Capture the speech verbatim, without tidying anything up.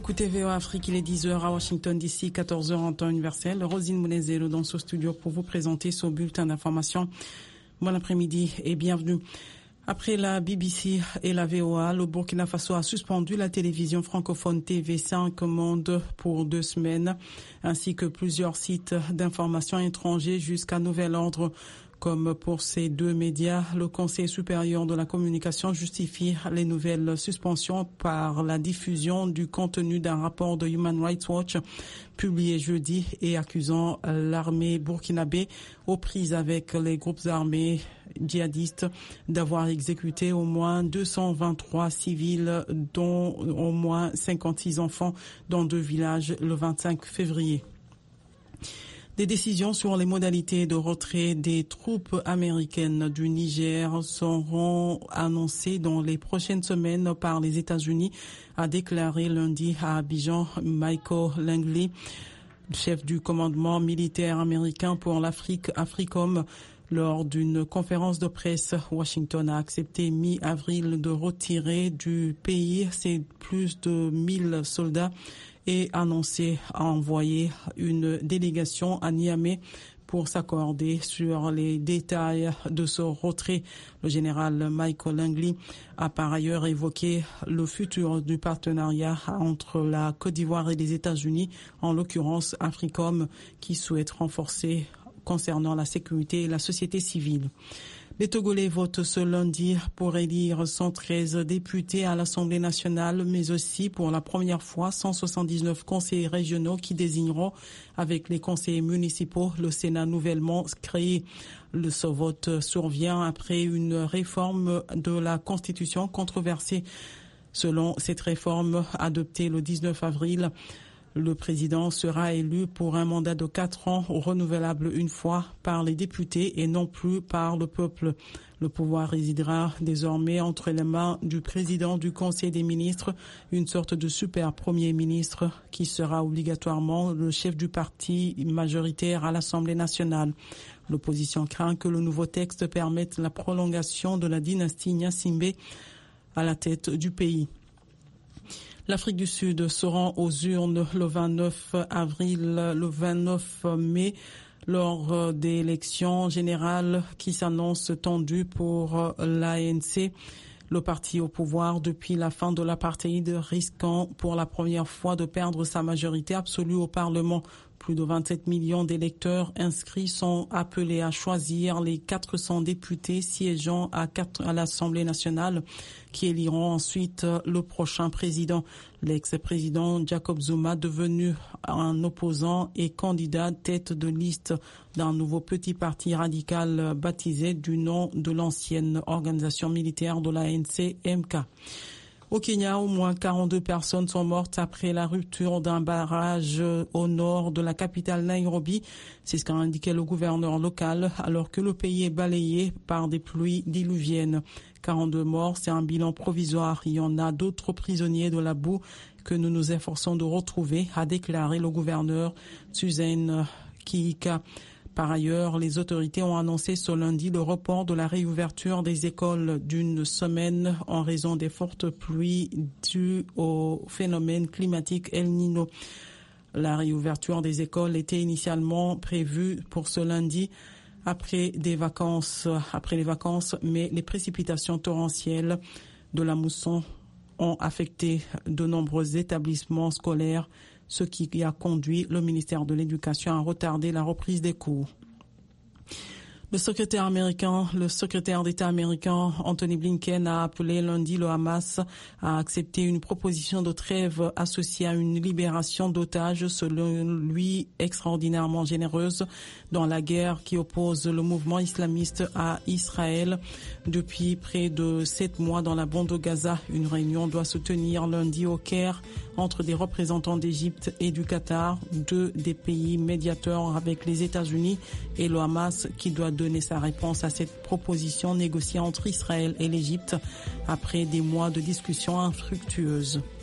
écoutez V O Afrique, il est dix heures à Washington D C, quatorze heures en temps universel. Rosine Mounezelo dans ce studio pour vous présenter ce bulletin d'information. Bon après-midi et bienvenue. Après la B B C et la V O A, le Burkina Faso a suspendu la télévision francophone T V cinq Monde pour deux semaines, ainsi que plusieurs sites d'information étrangers jusqu'à nouvel ordre. Comme pour ces deux médias, le Conseil supérieur de la communication justifie les nouvelles suspensions par la diffusion du contenu d'un rapport de Human Rights Watch publié jeudi et accusant l'armée burkinabé aux prises avec les groupes armés djihadistes d'avoir exécuté au moins deux cent vingt-trois civils, dont au moins cinquante-six enfants dans deux villages le vingt-cinq février. Des décisions sur les modalités de retrait des troupes américaines du Niger seront annoncées dans les prochaines semaines par les États-Unis, a déclaré lundi à Abidjan Michael Langley, chef du commandement militaire américain pour l'Afrique, AFRICOM. Lors d'une conférence de presse, Washington a accepté mi-avril de retirer du pays ses plus de mille soldats et annoncé envoyer une délégation à Niamey pour s'accorder sur les détails de ce retrait. Le général Michael Langley a par ailleurs évoqué le futur du partenariat entre la Côte d'Ivoire et les États-Unis, en l'occurrence AFRICOM, qui souhaite renforcer concernant la sécurité et la société civile. Les Togolais votent ce lundi pour élire cent treize députés à l'Assemblée nationale, mais aussi pour la première fois cent soixante-dix-neuf conseillers régionaux qui désigneront avec les conseillers municipaux le Sénat nouvellement créé. Le ce vote survient après une réforme de la Constitution controversée. Selon cette réforme adoptée le dix-neuf avril, le président sera élu pour un mandat de quatre ans renouvelable une fois par les députés et non plus par le peuple. Le pouvoir résidera désormais entre les mains du président du Conseil des ministres, une sorte de super premier ministre qui sera obligatoirement le chef du parti majoritaire à l'Assemblée nationale. L'opposition craint que le nouveau texte permette la prolongation de la dynastie Gnassingbé à la tête du pays. L'Afrique du Sud se rend aux urnes le vingt-neuf avril, le vingt-neuf mai, lors des élections générales qui s'annoncent tendues pour l'A N C. Le parti au pouvoir depuis la fin de l'apartheid, risquant pour la première fois de perdre sa majorité absolue au Parlement. Plus de vingt-sept millions d'électeurs inscrits sont appelés à choisir les quatre cents députés siégeant à, à l'Assemblée nationale qui éliront ensuite le prochain président. L'ex-président Jacob Zuma, devenu un opposant et candidat tête de liste d'un nouveau petit parti radical baptisé du nom de l'ancienne organisation militaire de la N C M K. Au Kenya, au moins quarante-deux personnes sont mortes après la rupture d'un barrage au nord de la capitale Nairobi. C'est ce qu'a indiqué le gouverneur local, alors que le pays est balayé par des pluies diluviennes. quarante-deux morts, c'est un bilan provisoire. Il y en a d'autres prisonniers de la boue que nous nous efforçons de retrouver, a déclaré le gouverneur Suzanne Kihika. Par ailleurs, les autorités ont annoncé ce lundi le report de la réouverture des écoles d'une semaine en raison des fortes pluies dues au phénomène climatique El Niño. La réouverture des écoles était initialement prévue pour ce lundi après des vacances, après les vacances, mais les précipitations torrentielles de la mousson ont affecté de nombreux établissements scolaires, ce qui a conduit le ministère de l'Éducation à retarder la reprise des cours. Le secrétaire américain, le secrétaire d'État américain Anthony Blinken a appelé lundi le Hamas à accepter une proposition de trêve associée à une libération d'otages, selon lui extraordinairement généreuse, dans la guerre qui oppose le mouvement islamiste à Israël depuis près de sept mois dans la bande de Gaza. Une réunion doit se tenir lundi au Caire entre des représentants d'Égypte et du Qatar, deux des pays médiateurs avec les États-Unis, et le Hamas qui doit donner sa réponse à cette proposition négociée entre Israël et l'Égypte après des mois de discussions infructueuses.